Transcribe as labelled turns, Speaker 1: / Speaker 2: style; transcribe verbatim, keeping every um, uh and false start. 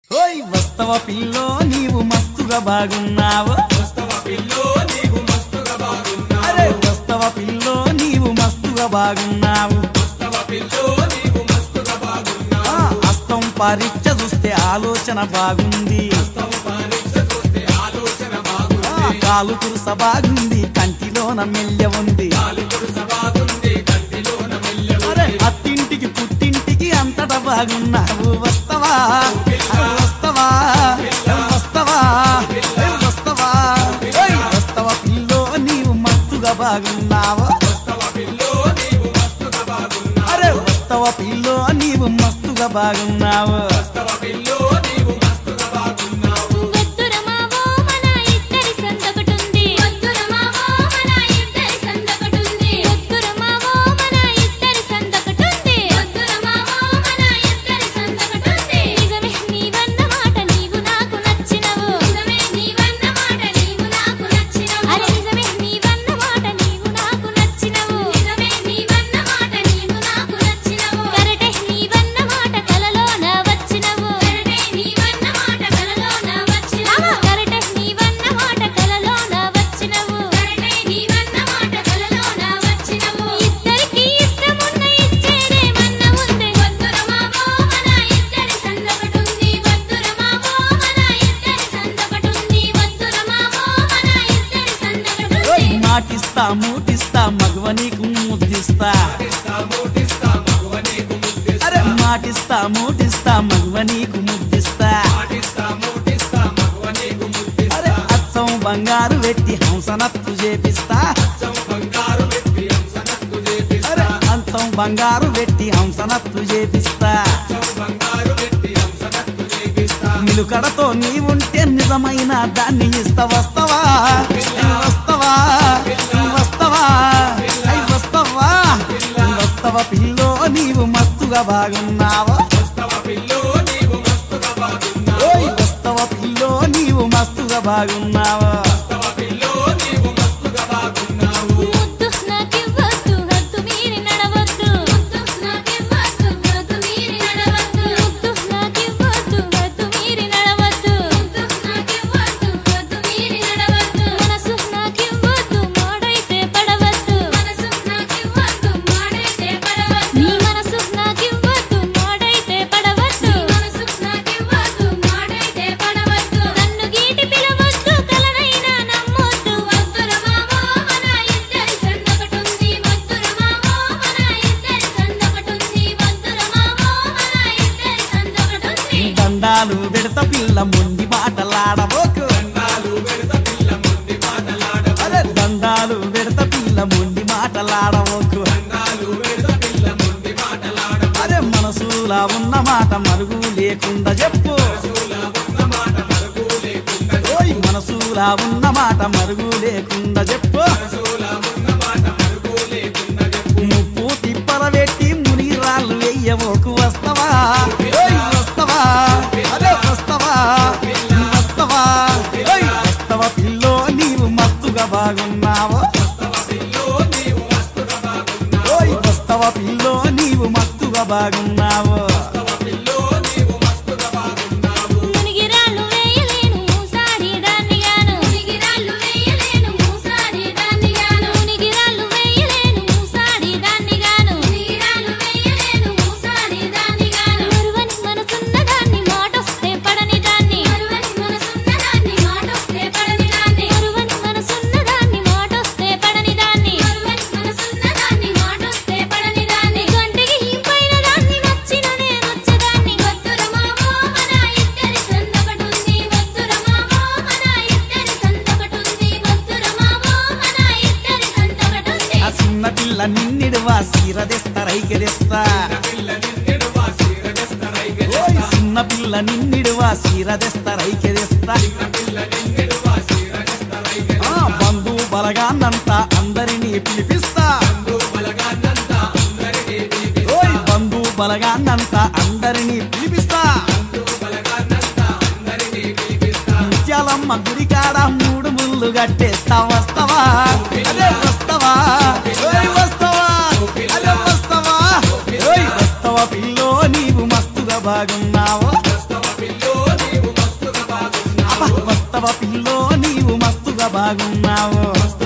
Speaker 1: ఓయ్ వస్తవ పిల్లో నీవు మస్తుగా బాగున్నావు
Speaker 2: వస్తవ పిల్లో నీవు మస్తుగా బాగున్నావు
Speaker 1: అరే వస్తవ పిల్లో నీవు మస్తుగా బాగున్నావు
Speaker 2: వస్తవ పిల్లో నీవు మస్తుగా బాగున్నావు
Speaker 1: ఆ హస్తం పరీక్ష చూస్తే ఆలోచన బాగుంది
Speaker 2: హస్తం పరీక్ష చూస్తే ఆలోచన
Speaker 1: ఆ
Speaker 2: బాగుంది
Speaker 1: కాలు కురుస బాగుంది కంటిలోన మెల్లె ఉంది
Speaker 2: కాలు కురుస బాగుంది కంటిలోన మెల్లె
Speaker 1: అరే
Speaker 2: ఉంది
Speaker 1: అత్తింటికి పుట్టింటికి అంతటా బాగున్నావు వస్తవా అరే వస్తవా వస్తవా వస్తవా ఓయ్ వస్తవ పిల్లో నీవు మస్తుగా బాగున్నావు
Speaker 2: వస్తవ పిల్లో నీవు మస్తుగా బాగున్నావు
Speaker 1: అరే వస్తవ పిల్లో నీవు మస్తుగా బాగున్నావు
Speaker 2: వస్తవ పిల్లో నీవు మస్తుగా బాగున్నావు
Speaker 3: వద్దురమావో మన ఇద్దరి సందకటుంది వద్దురమావో మన ఇద్దరి సందకటుంది వద్దురమావో మన ఇద్దరి సందకటుంది వద్దురమావో మన ఇద్దరి సందకటుంది నిజమే నీవన్న మాట నీవు నాకు నచ్చినవు నిజమే నీవన్న మాట నీవు నాకు నచ్చినవు అరే నిజమే నీవన్న మాట నీవు నాకు నచ్చినవు నిజమే నీవన్న మాట నీవు నాకు నచ్చినవు కరటే నీవన్న మాట కలలోన వచ్చినవు కరటే నీవన్న మాట కలలోన వచ్చినవు కరటే నీవన్న మాట కలలోన వచ్చినవు కరటే నీవన్న మాట కలలోన వచ్చినవు ఇద్దరికి ఇష్టమున్న ఇచ్చేదేమన్న ఉంది వద్దురమావో మన ఇద్దరి సందకటుంది వద్దురమావో మన ఇద్దరి సందకటుంది వద్దురమావో మన ఇద్దరి సందకటుంది
Speaker 1: ఓయ్ మాటిస్తా మూటిస్తా మగవ నీకు ముద్దిస్తా
Speaker 2: ఇస్తా మోటిస్తా మగవ నీకు ముద్దిస్తా
Speaker 1: అరే మాటిస్తా మూటిస్తా మగవ నీకు ముద్దిస్తా
Speaker 2: మాటిస్తా మోటిస్తా మగవ నీకు
Speaker 1: అరే
Speaker 2: ముద్దిస్తా
Speaker 1: అచ్చం బంగారు పెట్టి హంసనత్తు చేపిస్తా
Speaker 2: అచ్చం బంగారు పెట్టి హంసనత్తు చేపిస్తా
Speaker 1: అరే అచ్చం బంగారు పెట్టి హంసనత్తు చేపిస్తా
Speaker 2: అచ్చం బంగారు పెట్టి హంసనత్తు చేపిస్తా
Speaker 1: నిలుకడతో నీవుంటే నిజమైన దాన్ని ఇస్తా వస్తవా వస్తవా వస్తవా ఐ వస్తవా వస్తవ పిల్లో నీవు మస్తుగా బాగున్నావు
Speaker 2: వస్తవ పిల్లో నీవు మస్తుగా బాగున్నావు
Speaker 1: ఓయ్ వస్తవ పిల్లో నీవు మస్తుగా బాగున్నావు
Speaker 2: వస్తవ పిల్లో నీవు మస్తుగా బాగున్నావు
Speaker 3: ముద్దు నాకివ్వద్దు హద్దు మీరి నడవద్దు ముద్దు నాకివ్వద్దు హద్దు మీరి నడవద్దు ముద్దు నాకివ్వద్దు హద్దు మీరి నడవద్దు ముద్దు నాకివ్వద్దు హద్దు మీరి నడవద్దు మనసు నాకివ్వద్దు మాడైతే పడవద్దు మనసు నాకివ్వద్దు మాడైతే పడవద్దు నీ మనసు నాకివ్వద్దు మాడైతే పడవద్దు మనసు నాకివ్వద్దు మాడైతే పడవద్దు నన్ను గీటి పిలవద్దు కలనైనా నమ్మొద్దు వద్దురమావో మన ఇద్దరి సందకటుంది వద్దురమావో మన ఇద్దరి సందకటుంది వద్దురమావో మన ఇద్దరి సందకటుంది
Speaker 1: దండాలు పెడత పిల్ల మొండి మాటలాడబోకు
Speaker 2: దండాలు పెడత పిల్ల ముందు మాటలాడ
Speaker 1: అరే దండాలు పెడత పిల్ల మొండి మాటలాడబోకు
Speaker 2: దండాలు పెడత పిల్ల ముందు మాటలాడ
Speaker 1: అరే మనసులా ఉన్న మాట మరుగు లేకుండా చెప్పు
Speaker 2: మనసులా ఉన్న మాట మరుగు లేకుండా
Speaker 1: ఓయ్ మనసులా ఉన్న మాట మరుగు లేకుండా చెప్పు
Speaker 2: మనసులా ఉన్న మాట మరుగు లేకుండా చెప్పు
Speaker 1: ముప్పు తిప్పల పెట్టి మునిరాళ్ళు వెయ్యబోకు వస్తవా ఓయ్ వస్తవా అరే వస్తవా వస్తవా ఓయ్ వస్తవ పిల్లో నీవు మస్తుగా బాగున్నావు
Speaker 2: వస్తవ పిల్లో నీవు మస్తుగా బాగున్నావు
Speaker 1: ఓయ్ వస్తవ పిల్లో నీవు మస్తుగా బాగున్నావు
Speaker 2: వస్తవ పిల్లో నీవు మస్తుగా బాగున్నావు
Speaker 3: మునిగిరాళ్ళు వేయలేను మూసాడి దాన్నిగాను మునిగిరాళ్ళు వేయలేను మూసాడి దాన్నిగాను మునిగిరాళ్ళు వేయలేను మూసాడి దాన్నిగాను మునిగిరాళ్ళు వేయలేను మూసాడి దాన్నిగాను మరువని మనసున్న దాన్ని మాటొస్తే పడని దాన్ని మరువని మనసున్న దాన్ని మాటొస్తే పడని దాన్ని మరువని మనసున్న దాన్ని మాటొస్తే పడని దాన్ని మరువని మనసున్న దాన్ని మాటొస్తే పడని దాన్ని గంటికి ఇంపైన దాన్ని నచ్చిన నేనొచ్చదాన్ని వద్దురమావో మన ఇద్దరి సందకటుంది వద్దురమావో మన ఇద్దరి సందకటుంది వద్దురమావో మన ఇద్దరి సందకటుంది
Speaker 1: ఆ చిన్న పిల్ల నిన్నిడువా సీరదెస్తా రైకెదెస్తా
Speaker 2: పిల్ల నిన్నుడు వాసిరగస్త రైగ
Speaker 1: ఓయ్ చిన్న పిల్ల నిన్నిడువా సీరదెస్తా రైకెదెస్తా
Speaker 2: పిల్ల నిన్నుడు వాసిరగస్త రైగ
Speaker 1: ఆ బంధు బలగాన్నంతా అందరినీ పిలిపిస్తా
Speaker 2: బలగాన్నంతా అందరినీ దీపి
Speaker 1: ఓయ్ బంధు బలగాన్నంతా అందరినీ పిలిపిస్తా
Speaker 2: బలగాన్నంతా అందరినీ పిలిపిస్తా
Speaker 1: ముత్యాలమ్మ గుడికాడ మూడు ముళ్ళు కట్టేస్తా వస్తవా అదే వస్తవా ఓయ్ వస్తవా అదే వస్తవా ఓయ్ వస్తవ పిల్లో నీవు మస్తుగా బాగున్నావు
Speaker 2: వస్తవ పిల్లో
Speaker 1: వస్తవ పిల్లో నీవు మస్తుగా బాగున్నావు.